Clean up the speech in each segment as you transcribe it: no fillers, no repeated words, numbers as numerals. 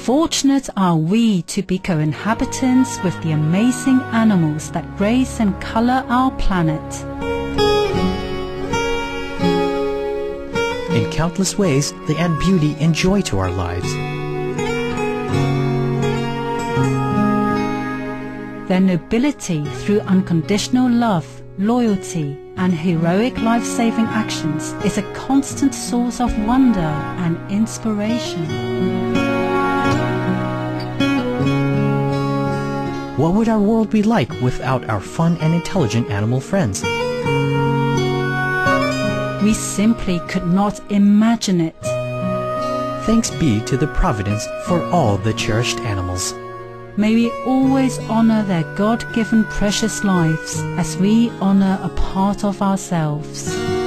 fortunate are we to be co-inhabitants with the amazing animals that grace and color our planet. In countless ways, they add beauty and joy to our lives. Their nobility through unconditional love, loyalty, and heroic life-saving actions is a constant source of wonder and inspiration. What would our world be like without our fun and intelligent animal friends? We simply could not imagine it. Thanks be to the Providence for all the cherished animals. May we always honor their God-given precious lives as we honor a part of ourselves.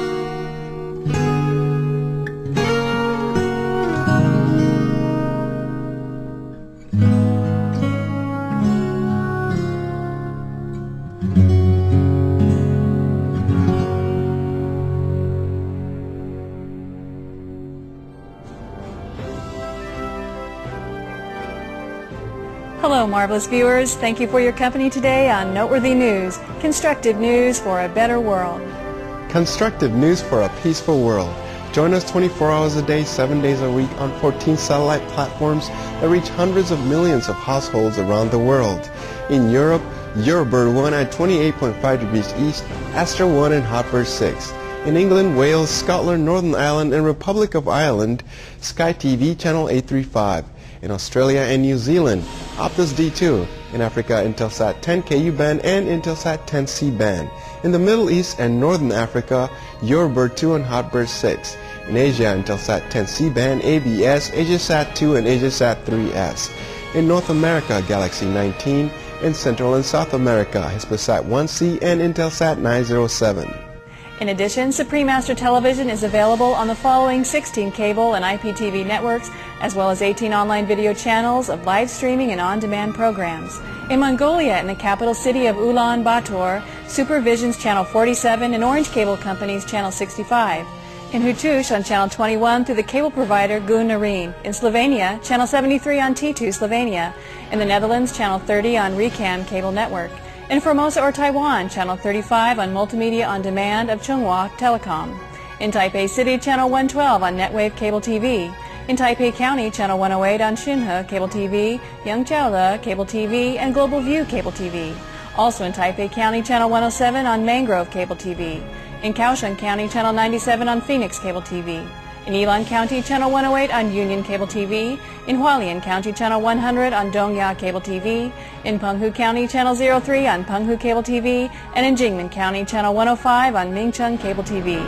Hello, marvelous viewers. Thank you for your company today on Noteworthy News, constructive news for a better world. Constructive news for a peaceful world. Join us 24 hours a day, 7 days a week on 14 satellite platforms that reach hundreds of millions of households around the world. In Europe, Eurobird 1 at 28.5 degrees east, Astra 1 and Hotbird 6. In England, Wales, Scotland, Northern Ireland, and Republic of Ireland, Sky TV channel 835. In Australia and New Zealand, Optus D2. In Africa, Intelsat 10 KU band and Intelsat 10 C band. In the Middle East and Northern Africa, Eurobird 2 and Hotbird 6. In Asia, Intelsat 10 C band, ABS, Asiasat 2 and Asiasat 3S. In North America, Galaxy 19. In Central and South America, Hispasat 1C and Intelsat 907. In addition, Supreme Master Television is available on the following 16 cable and IPTV networks, as well as 18 online video channels of live streaming and on-demand programs. In Mongolia, in the capital city of Ulaanbaatar, Supervision's Channel 47 and Orange Cable Company's Channel 65. In Hutush on Channel 21 through the cable provider Gunarine. In Slovenia, Channel 73 on T2 Slovenia. In the Netherlands, Channel 30 on Recam Cable Network. In Formosa or Taiwan, Channel 35 on Multimedia On Demand of Chunghwa Telecom. In Taipei City, Channel 112 on NetWave Cable TV. In Taipei County, Channel 108 on Xinhe Cable TV, Yangjiaole Cable TV, and Global View Cable TV. Also in Taipei County, Channel 107 on Mangrove Cable TV. In Kaohsiung County, Channel 97 on Phoenix Cable TV. In Yilan County, Channel 108 on Union Cable TV. In Hualien County, Channel 100 on Dongya Cable TV. In Penghu County, Channel 03 on Penghu Cable TV. And in Jingmen County, Channel 105 on Mingcheng Cable TV.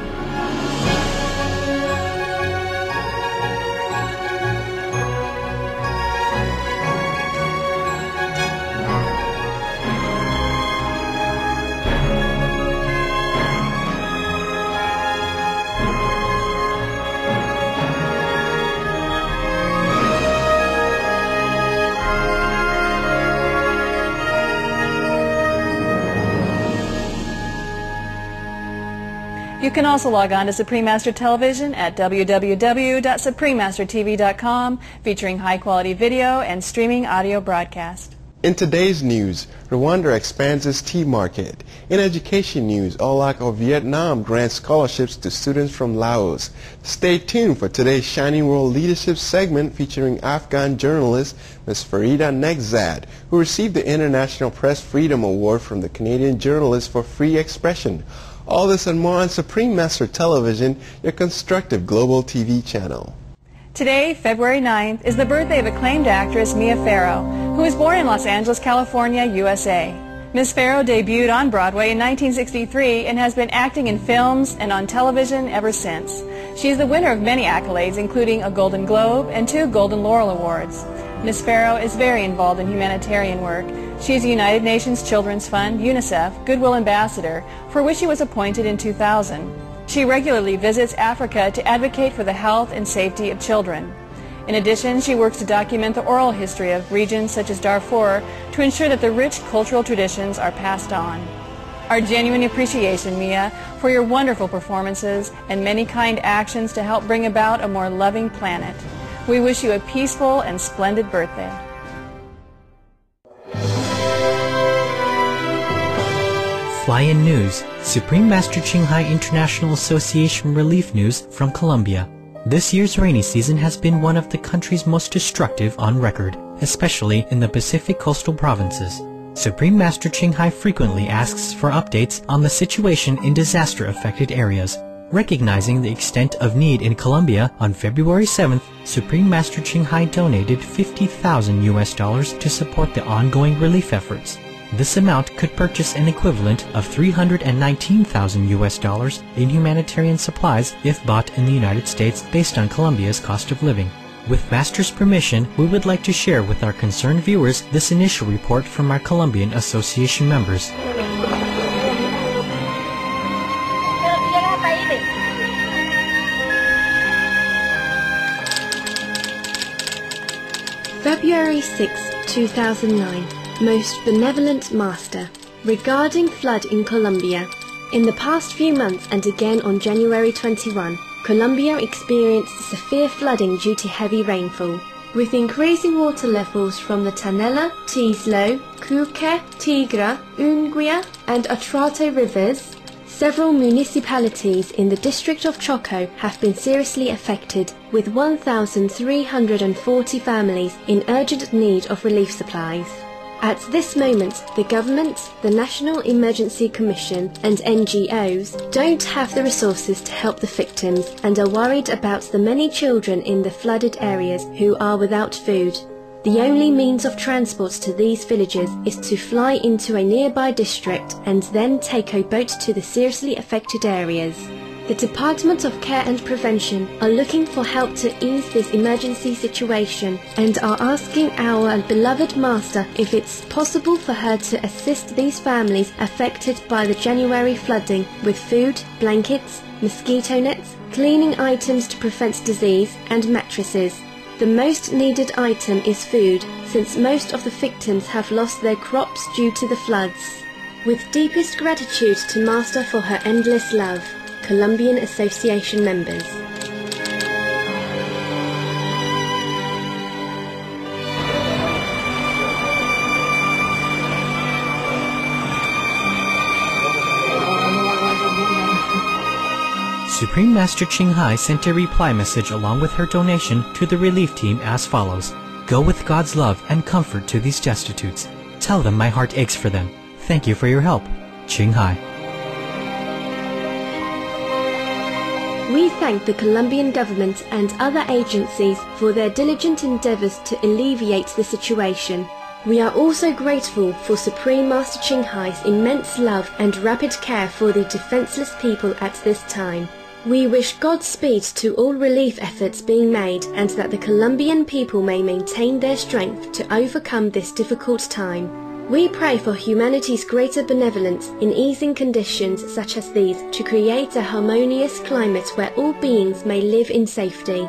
You can also log on to Supreme Master Television at www.suprememastertv.com, featuring high-quality video and streaming audio broadcast. In today's news, Rwanda expands its tea market. In education news, OLAC of Vietnam grants scholarships to students from Laos. Stay tuned for today's Shining World Leadership segment featuring Afghan journalist Ms. Farida Nekzad, who received the International Press Freedom Award from the Canadian Journalists for Free Expression. All this and more on Supreme Master Television, your constructive global TV channel. Today, February 9th, is the birthday of acclaimed actress Mia Farrow, who was born in Los Angeles, California, USA. Ms. Farrow debuted on Broadway in 1963 and has been acting in films and on television ever since. She is the winner of many accolades, including a Golden Globe and 2 Golden Laurel Awards. Ms. Farrow is very involved in humanitarian work. She is the United Nations Children's Fund, UNICEF, Goodwill Ambassador, for which she was appointed in 2000. She regularly visits Africa to advocate for the health and safety of children. In addition, she works to document the oral history of regions such as Darfur to ensure that the rich cultural traditions are passed on. Our genuine appreciation, Mia, for your wonderful performances and many kind actions to help bring about a more loving planet. We wish you a peaceful and splendid birthday. Fly-in news, Supreme Master Ching Hai International Association relief news from Colombia. This year's rainy season has been one of the country's most destructive on record, especially in the Pacific coastal provinces. Supreme Master Ching Hai frequently asks for updates on the situation in disaster-affected areas. Recognizing the extent of need in Colombia, on February 7th, Supreme Master Ching Hai donated $50,000 to support the ongoing relief efforts. This amount could purchase an equivalent of $319,000 in humanitarian supplies if bought in the United States based on Colombia's cost of living. With Master's permission, we would like to share with our concerned viewers this initial report from our Colombian Association members. February 6, 2009. Most Benevolent Master. Regarding flood in Colombia. In the past few months and again on January 21, Colombia experienced severe flooding due to heavy rainfall. With increasing water levels from the Tanela, Tislo, Cuque, Tigra, Unguia and Atrato rivers, several municipalities in the district of Choco have been seriously affected, with 1,340 families in urgent need of relief supplies. At this moment, the government, the National Emergency Commission and NGOs don't have the resources to help the victims and are worried about the many children in the flooded areas who are without food. The only means of transport to these villages is to fly into a nearby district and then take a boat to the seriously affected areas. The Department of Care and Prevention are looking for help to ease this emergency situation and are asking our beloved Master if it's possible for her to assist these families affected by the January flooding with food, blankets, mosquito nets, cleaning items to prevent disease and mattresses. The most needed item is food, since most of the victims have lost their crops due to the floods. With deepest gratitude to Master for her endless love. Colombian Association members. Supreme Master Ching Hai sent a reply message along with her donation to the relief team as follows. Go with God's love and comfort to these destitutes. Tell them my heart aches for them. Thank you for your help. Ching Hai. We thank the Colombian government and other agencies for their diligent endeavours to alleviate the situation. We are also grateful for Supreme Master Ching Hai's immense love and rapid care for the defenceless people at this time. We wish Godspeed to all relief efforts being made and that the Colombian people may maintain their strength to overcome this difficult time. We pray for humanity's greater benevolence in easing conditions such as these to create a harmonious climate where all beings may live in safety.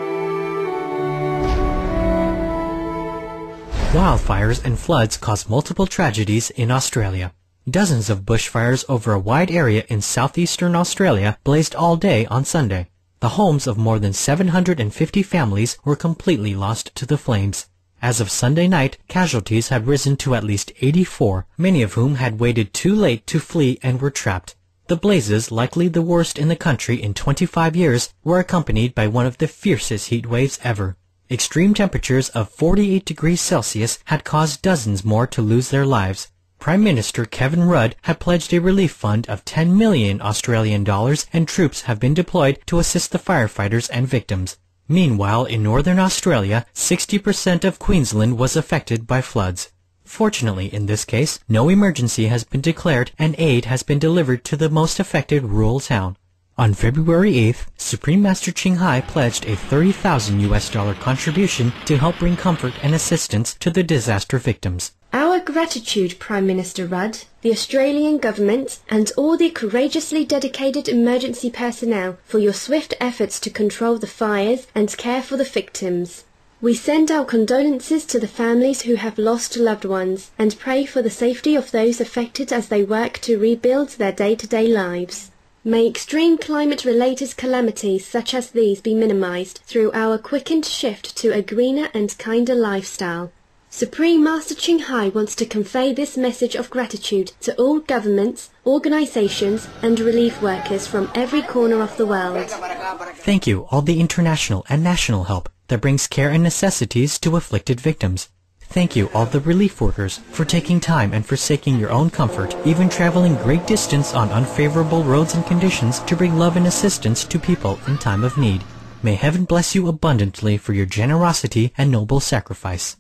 Wildfires and floods cause multiple tragedies in Australia. Dozens of bushfires over a wide area in southeastern Australia blazed all day on Sunday. The homes of more than 750 families were completely lost to the flames. As of Sunday night, casualties had risen to at least 84, many of whom had waited too late to flee and were trapped. The blazes, likely the worst in the country in 25 years, were accompanied by one of the fiercest heat waves ever. Extreme temperatures of 48 degrees Celsius had caused dozens more to lose their lives. Prime Minister Kevin Rudd had pledged a relief fund of 10 million Australian dollars and troops have been deployed to assist the firefighters and victims. Meanwhile, in northern Australia, 60% of Queensland was affected by floods. Fortunately, in this case, no emergency has been declared and aid has been delivered to the most affected rural town. On February 8th, Supreme Master Ching Hai pledged a $30,000 contribution to help bring comfort and assistance to the disaster victims. Our gratitude, Prime Minister Rudd, the Australian government and all the courageously dedicated emergency personnel for your swift efforts to control the fires and care for the victims. We send our condolences to the families who have lost loved ones and pray for the safety of those affected as they work to rebuild their day-to-day lives. May extreme climate-related calamities such as these be minimized through our quickened shift to a greener and kinder lifestyle. Supreme Master Ching Hai wants to convey this message of gratitude to all governments, organizations and relief workers from every corner of the world. Thank you all the international and national help that brings care and necessities to afflicted victims. Thank you all the relief workers for taking time and forsaking your own comfort, even traveling great distance on unfavorable roads and conditions to bring love and assistance to people in time of need. May heaven bless you abundantly for your generosity and noble sacrifice.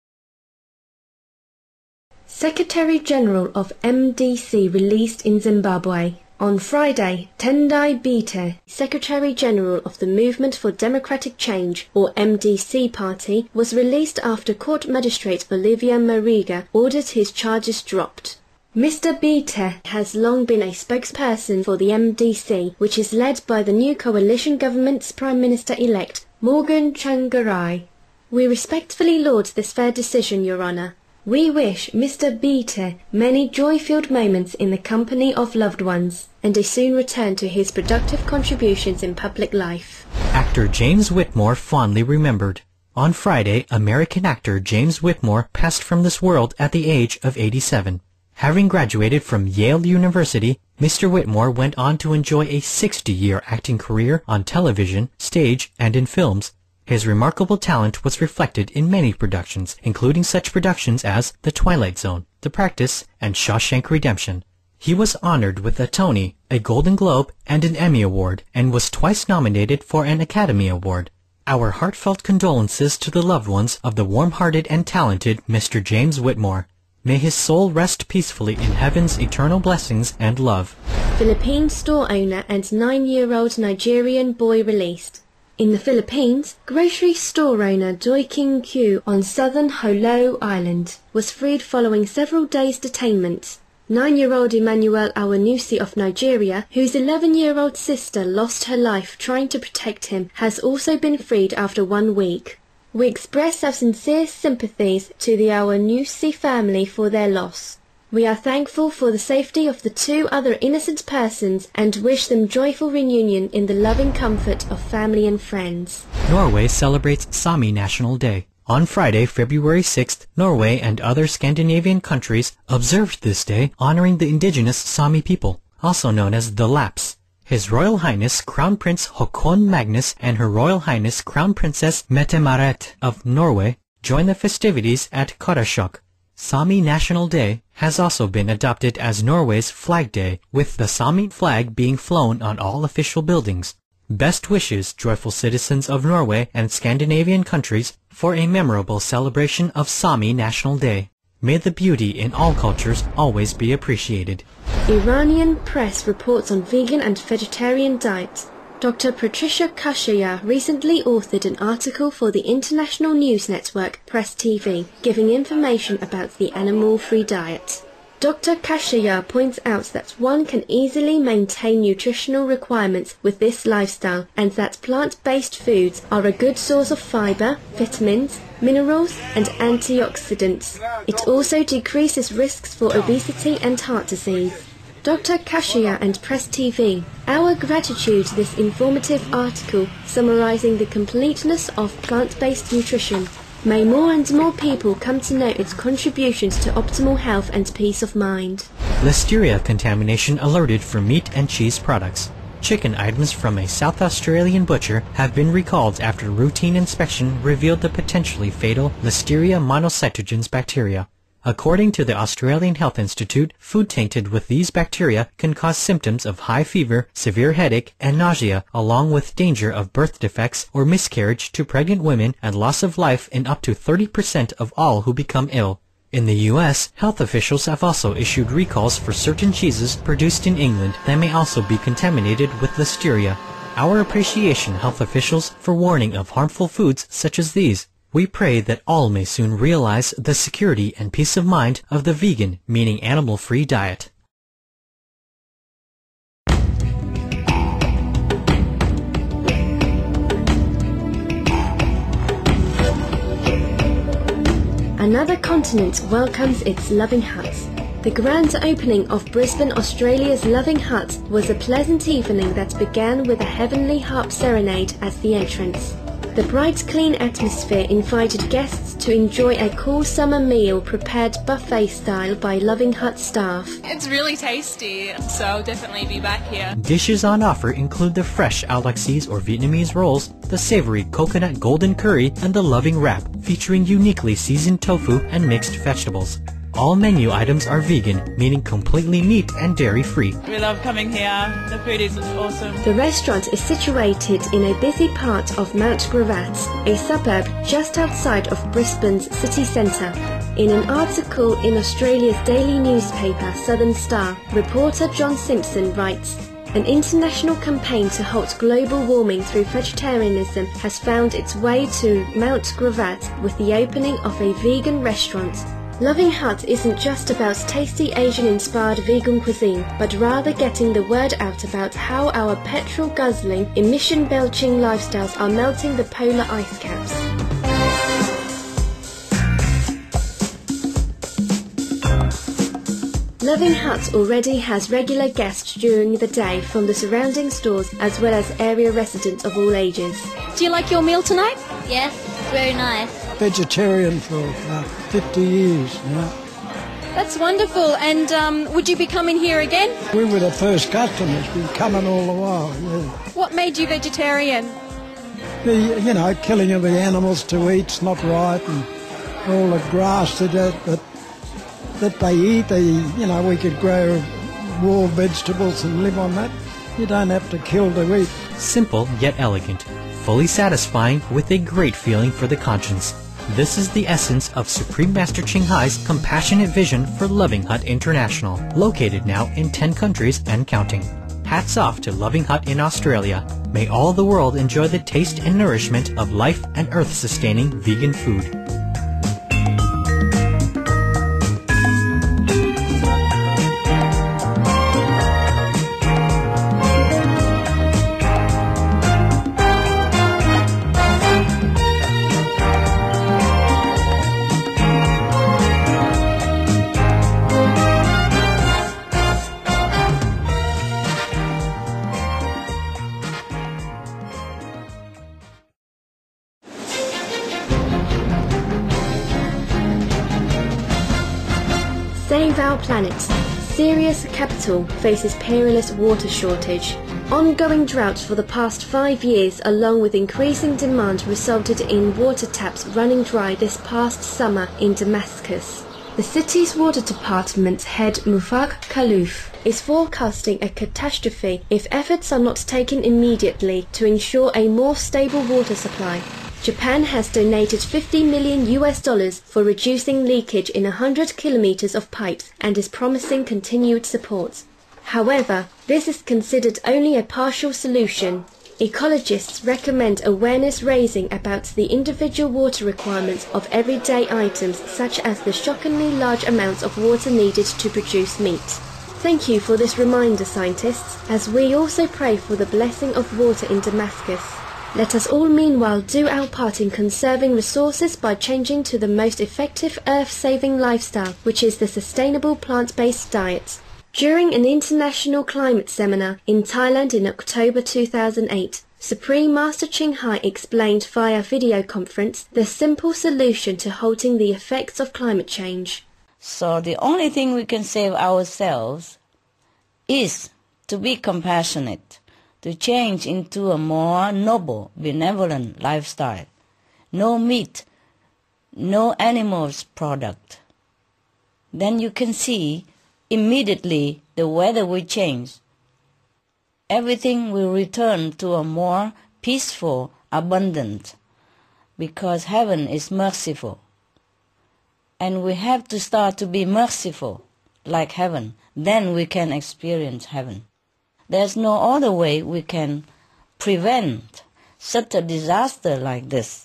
Secretary-General of MDC released in Zimbabwe. On Friday, Tendai Biti, Secretary-General of the Movement for Democratic Change, or MDC party, was released after Court Magistrate Olivia Mariga ordered his charges dropped. Mr. Biti has long been a spokesperson for the MDC, which is led by the new coalition government's Prime Minister-elect, Morgan Tsvangirai. We respectfully laud this fair decision, Your Honour. We wish Mr. Biti many joy-filled moments in the company of loved ones, and a soon return to his productive contributions in public life. Actor James Whitmore fondly remembered. On Friday, American actor James Whitmore passed from this world at the age of 87. Having graduated from Yale University, Mr. Whitmore went on to enjoy a 60-year acting career on television, stage, and in films. His remarkable talent was reflected in many productions, including such productions as The Twilight Zone, The Practice, and Shawshank Redemption. He was honored with a Tony, a Golden Globe, and an Emmy Award, and was twice nominated for an Academy Award. Our heartfelt condolences to the loved ones of the warm-hearted and talented Mr. James Whitmore. May his soul rest peacefully in heaven's eternal blessings and love. Philippine store owner and 9-year-old Nigerian boy released. In the Philippines, grocery store owner Joy King Kyu on southern Holo Island was freed following several days' detainment. 9-year-old Emmanuel Awanusi of Nigeria, whose 11-year-old sister lost her life trying to protect him, has also been freed after 1 week. We express our sincere sympathies to the Awanusi family for their loss. We are thankful for the safety of the 2 other innocent persons and wish them joyful reunion in the loving comfort of family and friends. Norway celebrates Sami National Day. On Friday, February 6th, Norway and other Scandinavian countries observed this day honoring the indigenous Sami people, also known as the Lapps. His Royal Highness Crown Prince Håkon Magnus and Her Royal Highness Crown Princess Mette-Marit of Norway joined the festivities at Karasjok. Sami National Day has also been adopted as Norway's Flag Day, with the Sami flag being flown on all official buildings. Best wishes, joyful citizens of Norway and Scandinavian countries, for a memorable celebration of Sami National Day. May the beauty in all cultures always be appreciated. Iranian press reports on vegan and vegetarian diets. Dr. Patricia Kashaya recently authored an article for the international news network Press TV, giving information about the animal-free diet. Dr. Kashaya points out that one can easily maintain nutritional requirements with this lifestyle, and that plant-based foods are a good source of fiber, vitamins, minerals and antioxidants. It also decreases risks for obesity and heart disease. Dr. Kashaya and Press TV, our gratitude to this informative article summarizing the completeness of plant-based nutrition. May more and more people come to know its contributions to optimal health and peace of mind. Listeria contamination alerted for meat and cheese products. Chicken items from a South Australian butcher have been recalled after routine inspection revealed the potentially fatal Listeria monocytogenes bacteria. According to the Australian Health Institute, food tainted with these bacteria can cause symptoms of high fever, severe headache, and nausea, along with danger of birth defects or miscarriage to pregnant women and loss of life in up to 30% of all who become ill. In the U.S., health officials have also issued recalls for certain cheeses produced in England that may also be contaminated with Listeria. Our appreciation, health officials, for warning of harmful foods such as these. We pray that all may soon realize the security and peace of mind of the vegan, meaning animal-free diet. Another continent welcomes its loving huts. The grand opening of Brisbane, Australia's Loving Hut was a pleasant evening that began with a heavenly harp serenade as the entrance. The bright, clean atmosphere invited guests to enjoy a cool summer meal prepared buffet style by Loving Hut staff. It's really tasty, so I'll definitely be back here. Dishes on offer include the fresh Alaxis or Vietnamese rolls, the savory coconut golden curry, and the Loving Wrap, featuring uniquely seasoned tofu and mixed vegetables. All menu items are vegan, meaning completely meat and dairy-free. We love coming here. The food is awesome. The restaurant is situated in a busy part of Mount Gravatt, a suburb just outside of Brisbane's city centre. In an article in Australia's daily newspaper Southern Star, reporter John Simpson writes, "An international campaign to halt global warming through vegetarianism has found its way to Mount Gravatt with the opening of a vegan restaurant. Loving Hut isn't just about tasty Asian-inspired vegan cuisine, but rather getting the word out about how our petrol-guzzling, emission-belching lifestyles are melting the polar ice caps." Loving Hut already has regular guests during the day from the surrounding stores as well as area residents of all ages. Do you like your meal tonight? Yes, very nice. Vegetarian for 50 years now. That's wonderful. And would you be coming here again? We were the first customers. We've been coming all the while. Yeah. What made you vegetarian? The killing of the animals to eat's not right, and all the grass that they eat. We could grow raw vegetables and live on that. You don't have to kill to eat. Simple yet elegant, fully satisfying with a great feeling for the conscience. This is the essence of Supreme Master Ching Hai's compassionate vision for Loving Hut International, located now in 10 countries and counting. Hats off to Loving Hut in Australia. May all the world enjoy the taste and nourishment of life and earth-sustaining vegan food. Save our planet. Sirius capital faces perilous water shortage. Ongoing droughts for the past 5 years, along with increasing demand, resulted in water taps running dry this past summer in Damascus. The city's water department head Mufaq Khaluf is forecasting a catastrophe if efforts are not taken immediately to ensure a more stable water supply. Japan has donated $50 million for reducing leakage in 100 kilometers of pipes and is promising continued support. However, this is considered only a partial solution. Ecologists recommend awareness raising about the individual water requirements of everyday items such as the shockingly large amounts of water needed to produce meat. Thank you for this reminder, scientists, as we also pray for the blessing of water in Damascus. Let us all meanwhile do our part in conserving resources by changing to the most effective earth-saving lifestyle, which is the sustainable plant-based diet. During an international climate seminar in Thailand in October 2008, Supreme Master Ching Hai explained via video conference the simple solution to halting the effects of climate change. So the only thing we can save ourselves is to be compassionate, to change into a more noble, benevolent lifestyle. No meat, no animals product. Then you can see immediately the weather will change. Everything will return to a more peaceful, abundant, because heaven is merciful. And we have to start to be merciful like heaven. Then we can experience heaven. There's no other way we can prevent such a disaster like this.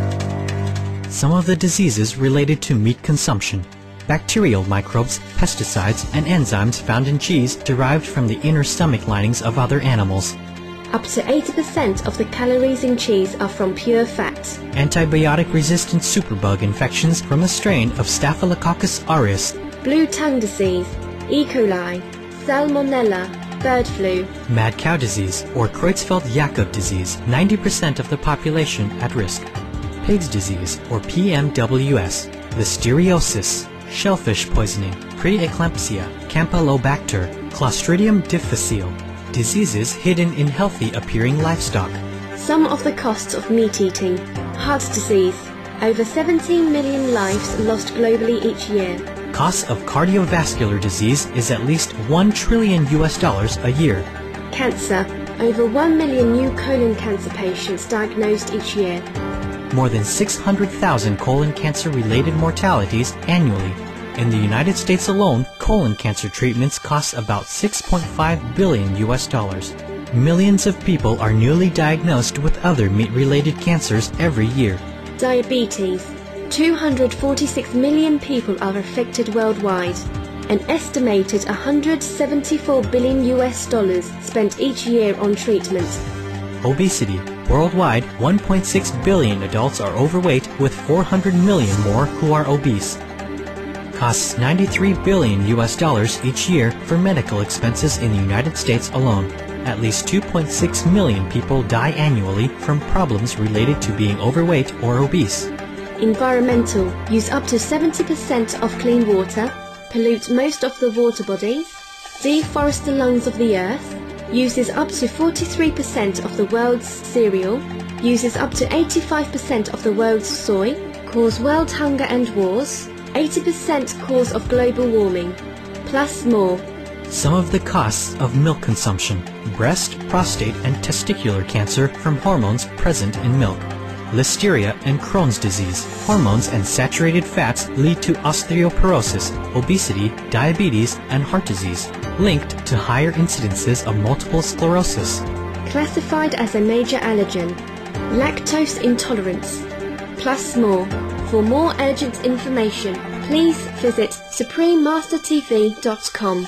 Some of the diseases related to meat consumption. Bacterial microbes, pesticides, and enzymes found in cheese derived from the inner stomach linings of other animals. Up to 80% of the calories in cheese are from pure fat. Antibiotic-resistant superbug infections from a strain of Staphylococcus aureus. blue tongue disease, E. coli, salmonella, bird flu, mad cow disease or Creutzfeldt-Jakob disease, 90% of the population at risk, pigs disease or PMWS, listeriosis, shellfish poisoning, preeclampsia, Campylobacter, Clostridium difficile, diseases hidden in healthy appearing livestock. Some of the costs of meat eating, heart disease, over 17 million lives lost globally each year. Cost of cardiovascular disease is at least $1 trillion a year. Cancer, over 1 million new colon cancer patients diagnosed each year. More than 600,000 colon cancer-related mortalities annually. In the United States alone, colon cancer treatments cost about $6.5 billion. Millions of people are newly diagnosed with other meat-related cancers every year. Diabetes. 246 million people are affected worldwide. An estimated $174 billion spent each year on treatment. Obesity. Worldwide, 1.6 billion adults are overweight with 400 million more who are obese. Costs $93 billion each year for medical expenses in the United States alone. At least 2.6 million people die annually from problems related to being overweight or obese. Environmental. Use up to 70% of clean water, pollute most of the water bodies, deforest the lungs of the earth, uses up to 43% of the world's cereal, uses up to 85% of the world's soy, cause world hunger and wars, 80% cause of global warming, plus more. Some of the costs of milk consumption: breast, prostate, and testicular cancer from hormones present in milk. Listeria and Crohn's disease. Hormones and saturated fats lead to osteoporosis, obesity, diabetes, and heart disease, linked to higher incidences of multiple sclerosis. Classified as a major allergen. Lactose intolerance, plus more. For more urgent information, please visit suprememastertv.com.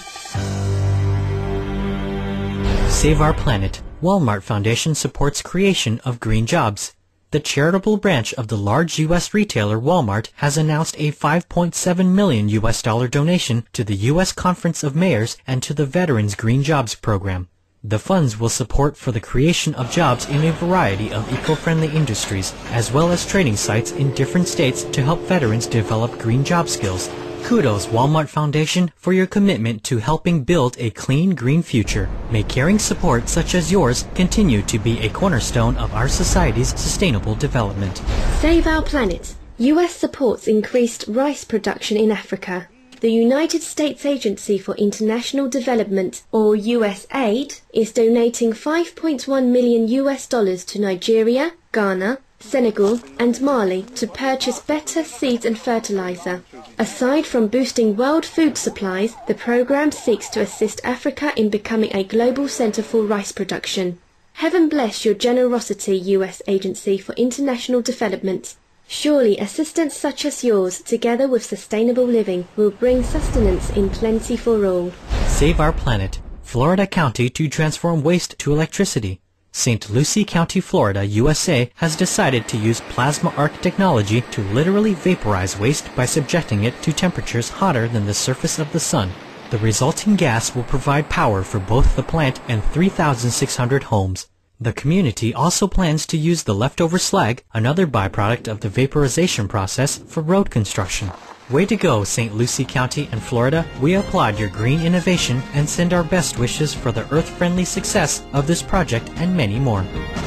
Save Our Planet. Walmart Foundation supports creation of green jobs. The charitable branch of the large U.S. retailer Walmart has announced a $5.7 million donation to the U.S. Conference of Mayors and to the Veterans Green Jobs Program. The funds will support for the creation of jobs in a variety of eco-friendly industries, as well as training sites in different states to help veterans develop green job skills. Kudos, Walmart Foundation, for your commitment to helping build a clean, green future. May caring support such as yours continue to be a cornerstone of our society's sustainable development. Save Our Planet. U.S. supports increased rice production in Africa. The United States Agency for International Development, or USAID, is donating $5.1 million to Nigeria, Ghana, Senegal and Mali to purchase better seeds and fertilizer. Aside from boosting world food supplies, the program seeks to assist Africa in becoming a global center for rice production. Heaven bless your generosity, U.S. Agency for International Development. Surely assistance such as yours, together with sustainable living, will bring sustenance in plenty for all. Save Our Planet. Florida County to transform waste to electricity. St. Lucie County, Florida, USA has decided to use plasma arc technology to literally vaporize waste by subjecting it to temperatures hotter than the surface of the sun. The resulting gas will provide power for both the plant and 3,600 homes. The community also plans to use the leftover slag, another byproduct of the vaporization process, for road construction. Way to go, St. Lucie County and Florida. We applaud your green innovation and send our best wishes for the earth-friendly success of this project and many more.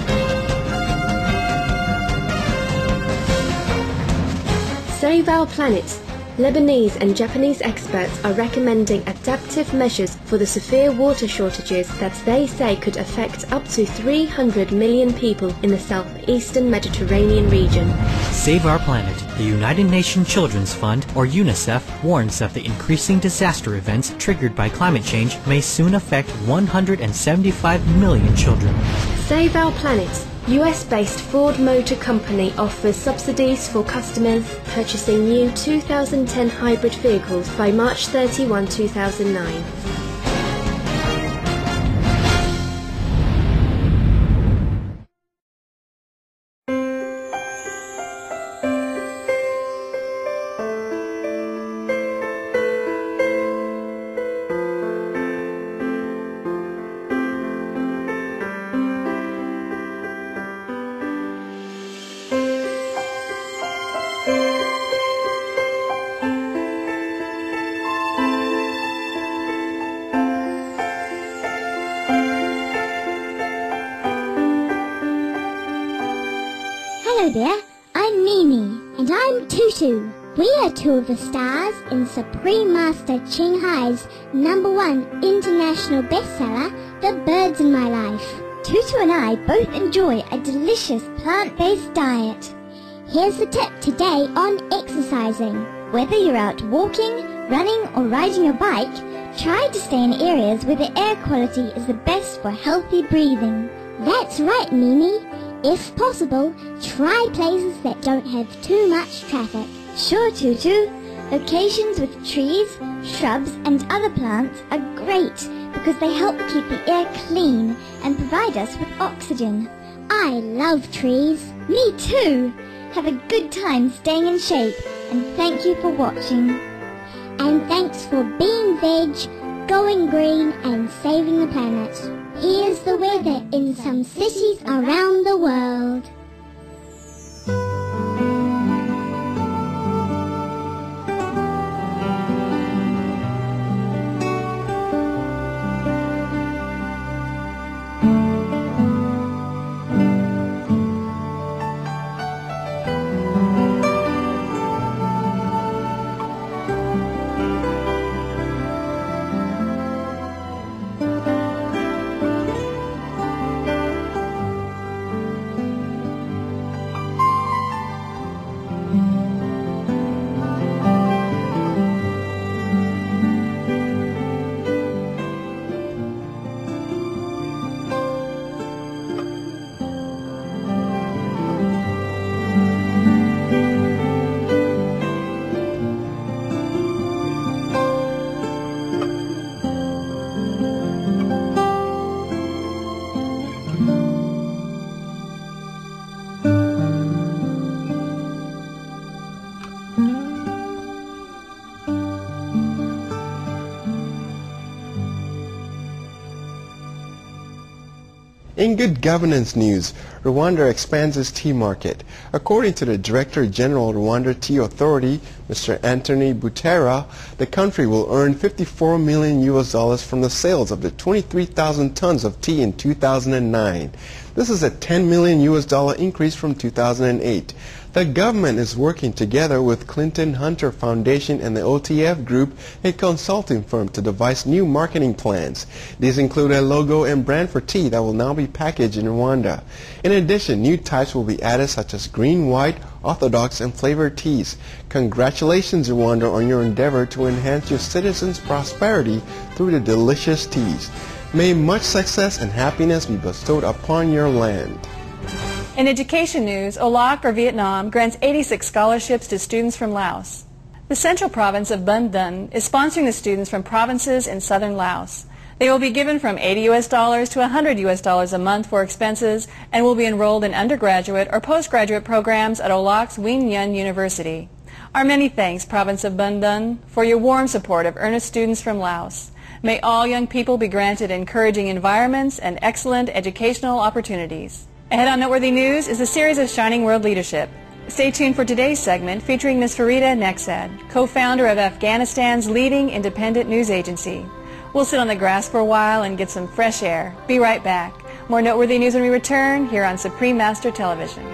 Save Our Planet. Lebanese and Japanese experts are recommending adaptive measures for the severe water shortages that they say could affect up to 300 million people in the southeastern Mediterranean region. Save Our Planet. The United Nations Children's Fund, or UNICEF, warns that the increasing disaster events triggered by climate change may soon affect 175 million children. Save Our Planet. US-based Ford Motor Company offers subsidies for customers purchasing new 2010 hybrid vehicles by March 31, 2009. there, I'm Mimi. And I'm Tutu. We are two of the stars in Supreme Master Ching Hai's #1 international bestseller, The Birds in My Life. Tutu and I both enjoy a delicious plant-based diet. Here's the tip today on exercising. Whether you're out walking, running or riding your bike, try to stay in areas where the air quality is the best for healthy breathing. That's right, Mimi. If possible, try places that don't have too much traffic. Sure, Tutu. Locations with trees, shrubs and other plants are great because they help keep the air clean and provide us with oxygen. I love trees. Me too. Have a good time staying in shape and thank you for watching. And thanks for being veg, going green and saving the planet. Here's the weather in some cities around the world. In good governance news, Rwanda expands its tea market. According to the Director General of Rwanda Tea Authority, Mr. Anthony Butera, the country will earn $54 million from the sales of the 23,000 tons of tea in 2009. This is a $10 million increase from 2008. The government is working together with Clinton Hunter Foundation and the OTF Group, a consulting firm, to devise new marketing plans. These include a logo and brand for tea that will now be packaged in Rwanda. In addition, new types will be added such as green, white, orthodox, and flavored teas. Congratulations, Rwanda, on your endeavor to enhance your citizens' prosperity through the delicious teas. May much success and happiness be bestowed upon your land. In education news, OLAC, or Vietnam, grants 86 scholarships to students from Laos. The central province of Bun Dun is sponsoring the students from provinces in southern Laos. They will be given from $80 to $100 a month for expenses and will be enrolled in undergraduate or postgraduate programs at OLAC's Wien Yun University. Our many thanks, province of Bun Dun, for your warm support of earnest students from Laos. May all young people be granted encouraging environments and excellent educational opportunities. Ahead on Noteworthy News is a series of Shining World Leadership. Stay tuned for today's segment featuring Ms. Farida Nexad, co-founder of Afghanistan's leading independent news agency. We'll sit on the grass for a while and get some fresh air. Be right back. More Noteworthy News when we return here on Supreme Master Television.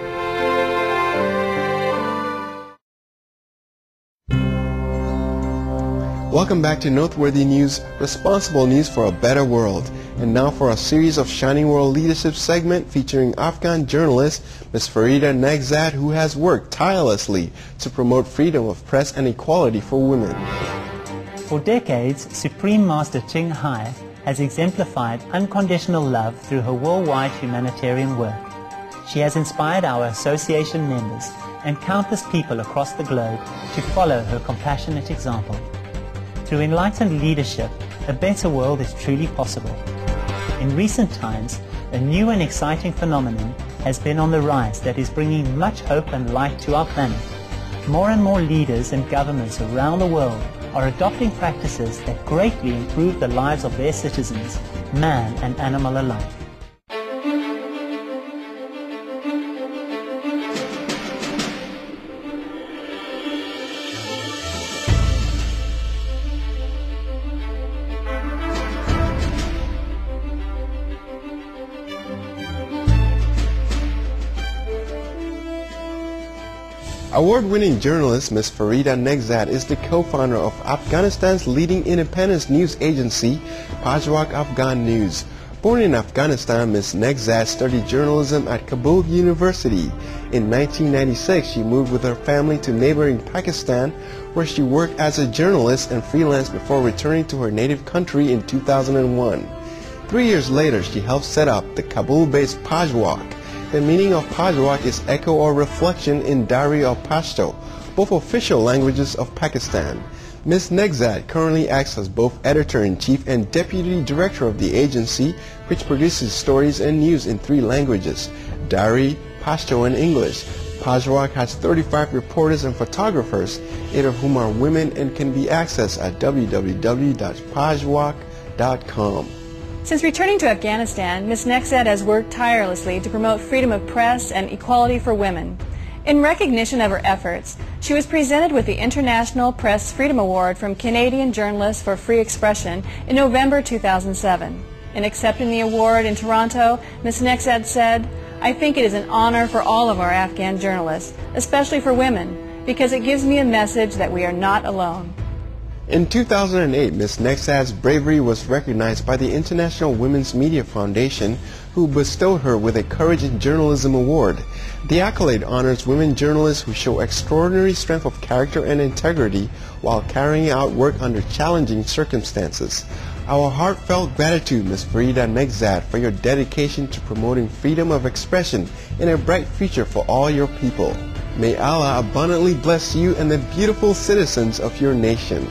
Welcome back to Noteworthy News, responsible news for a better world. And now for a series of Shining World Leadership segment featuring Afghan journalist Ms. Farida Nexad, who has worked tirelessly to promote freedom of press and equality for women. For decades, Supreme Master Ching Hai has exemplified unconditional love through her worldwide humanitarian work. She has inspired our association members and countless people across the globe to follow her compassionate example. Through enlightened leadership, a better world is truly possible. In recent times, a new and exciting phenomenon has been on the rise that is bringing much hope and light to our planet. More and more leaders and governments around the world are adopting practices that greatly improve the lives of their citizens, man and animal alike. Award-winning journalist Ms. Farida Negzad is the co-founder of Afghanistan's leading independent news agency, Pajwak Afghan News. Born in Afghanistan, Ms. Negzad studied journalism at Kabul University. In 1996, she moved with her family to neighboring Pakistan, where she worked as a journalist and freelance before returning to her native country in 2001. 3 years later, she helped set up the Kabul-based Pajwak. The meaning of Pajwak is echo or reflection in Dari or Pashto, both official languages of Pakistan. Ms. Negzad currently acts as both editor-in-chief and deputy director of the agency, which produces stories and news in 3 languages, Dari, Pashto, and English. Pajwak has 35 reporters and photographers, 8 of whom are women, and can be accessed at www.pajwak.com. Since returning to Afghanistan, Ms. Negzad has worked tirelessly to promote freedom of press and equality for women. In recognition of her efforts, she was presented with the International Press Freedom Award from Canadian Journalists for Free Expression in November 2007. In accepting the award in Toronto, Ms. Negzad said, "I think it is an honor for all of our Afghan journalists, especially for women, because it gives me a message that we are not alone." In 2008, Ms. Negzad's bravery was recognized by the International Women's Media Foundation, who bestowed her with a Courage in Journalism Award. The accolade honors women journalists who show extraordinary strength of character and integrity while carrying out work under challenging circumstances. Our heartfelt gratitude, Ms. Farida Negzad, for your dedication to promoting freedom of expression and a bright future for all your people. May Allah abundantly bless you and the beautiful citizens of your nation.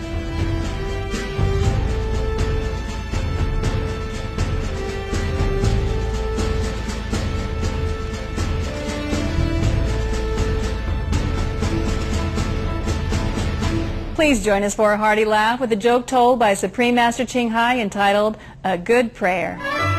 Please join us for a hearty laugh with a joke told by Supreme Master Ching Hai entitled, A Good Prayer.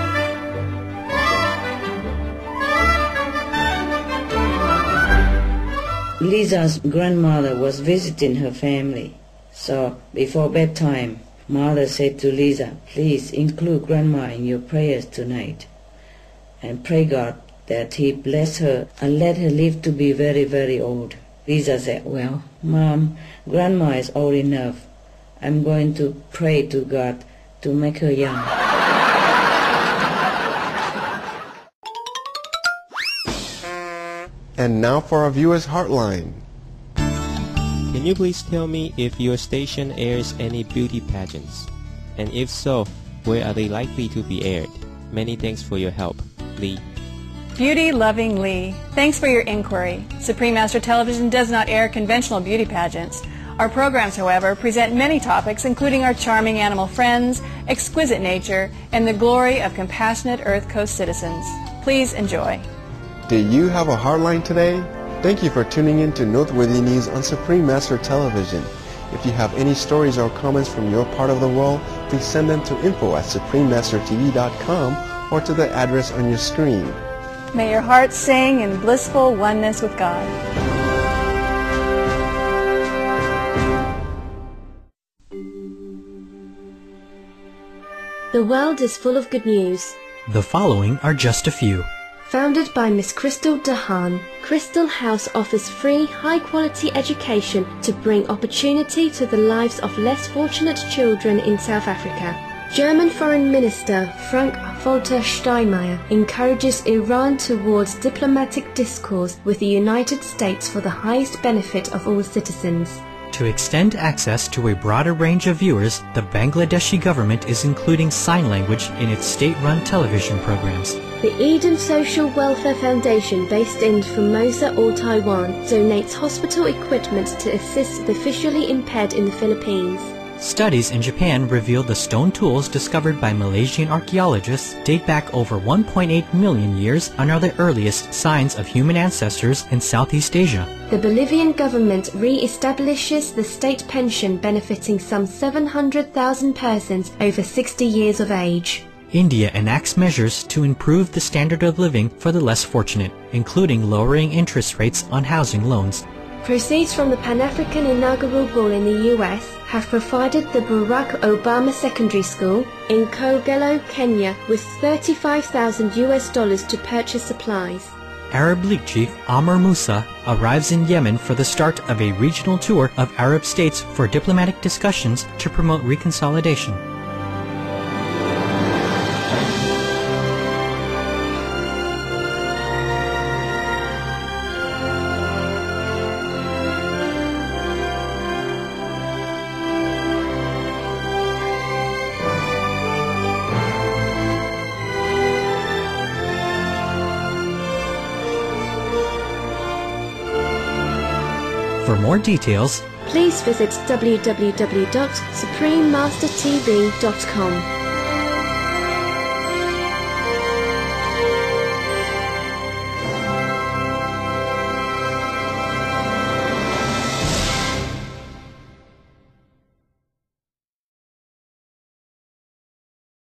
Lisa's grandmother was visiting her family. So, before bedtime, Mother said to Lisa, "Please include Grandma in your prayers tonight and pray God that He bless her and let her live to be very, very old." Lisa said, "Well, Mom, Grandma is old enough. I'm going to pray to God to make her young." And now for our viewers' Heartline. Can you please tell me if your station airs any beauty pageants? And if so, where are they likely to be aired? Many thanks for your help. Lee. Beauty-loving Lee, thanks for your inquiry. Supreme Master Television does not air conventional beauty pageants. Our programs, however, present many topics, including our charming animal friends, exquisite nature, and the glory of compassionate Earth Coast citizens. Please enjoy. Do you have a Heartline today? Thank you for tuning in to Noteworthy News on Supreme Master Television. If you have any stories or comments from your part of the world, please send them to info@suprememastertv.com or to the address on your screen. May your heart sing in blissful oneness with God. The world is full of good news. The following are just a few. Founded by Miss Crystal Dahan, Crystal House offers free, high-quality education to bring opportunity to the lives of less fortunate children in South Africa. German Foreign Minister Frank-Walter Steinmeier encourages Iran towards diplomatic discourse with the United States for the highest benefit of all citizens. To extend access to a broader range of viewers, the Bangladeshi government is including sign language in its state-run television programs. The Eden Social Welfare Foundation, based in Formosa or Taiwan, donates hospital equipment to assist the visually impaired in the Philippines. Studies in Japan reveal the stone tools discovered by Malaysian archaeologists date back over 1.8 million years and are the earliest signs of human ancestors in Southeast Asia. The Bolivian government re-establishes the state pension benefiting some 700,000 persons over 60 years of age. India enacts measures to improve the standard of living for the less fortunate, including lowering interest rates on housing loans. Proceeds from the Pan-African Inaugural Ball in the US have provided the Barack Obama Secondary School in Kogelo, Kenya with $35,000 to purchase supplies. Arab League chief Amr Musa arrives in Yemen for the start of a regional tour of Arab states for diplomatic discussions to promote reconsolidation. For more details, please visit www.suprememastertv.com.